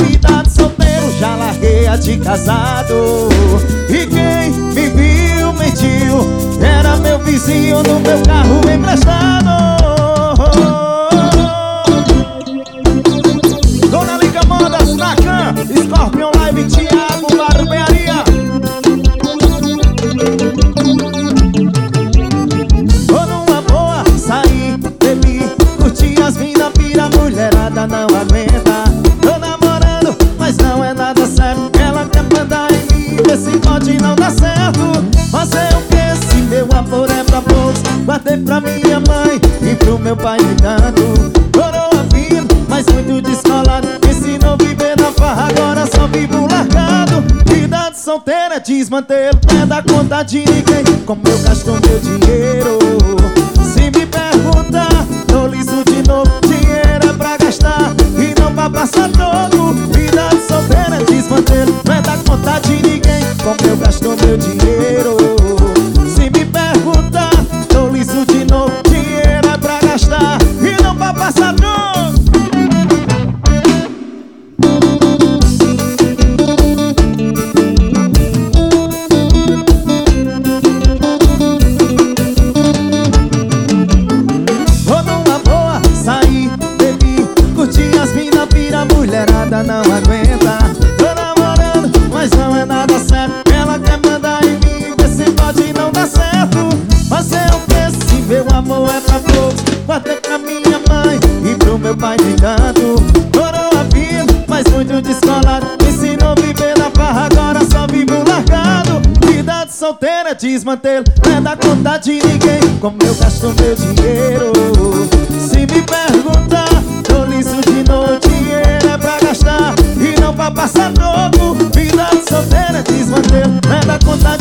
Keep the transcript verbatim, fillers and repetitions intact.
vida de solteiro, já larguei a de casado. E quem me viu mentiu, era meu vizinho no meu carro emprestado. Dona Liga Modas, Nacan, Scorpion Live, Thiago, Barbearia. Tô numa boa, saí, bebi, curti as minas, vira mulherada, não aguenta. Tô namorando, mas não é nada sério. Ela quer mandar em mim, vê se pode não dar certo. Fazer o que se meu amor é pra poucos? Guardei pra minha mãe e pro meu pai gritando. Coroa vivo, mas muito descolado, ensinou a viver na farra, agora só vivo largado. Vida de solteira é desmantelo, não é dar conta de ninguém. Como eu gasto meu dinheiro? Se me perguntar, tô liso de novo. Dinheiro é pra gastar e não pra passar todo. Vida de solteira é desmantelo, não é dar conta de ninguém. Como eu gasto meu dinheiro? Se me perguntar, tô liso de novo. Dinheiro é pra gastar e não pra passar todo. Mulherada não aguenta. Tô namorando, mas não é nada sério. Ela quer mandar em mim, vê se pode não dar certo. Fazer o que se meu amor é pra poucos? Guardei pra minha mãe e pro meu pai de canto. Coroa vivo, mas muito descolado, ensinou a viver na farra, agora só vivo largado. Vida de solteira, desmantelo, não é dar conta de ninguém. Como eu gasto meu dinheiro? Se me perguntar, tô liso de novo. Dinheiro é pra gastar e não pra passar troco. Vida de solteira, desmantelo, não é dar conta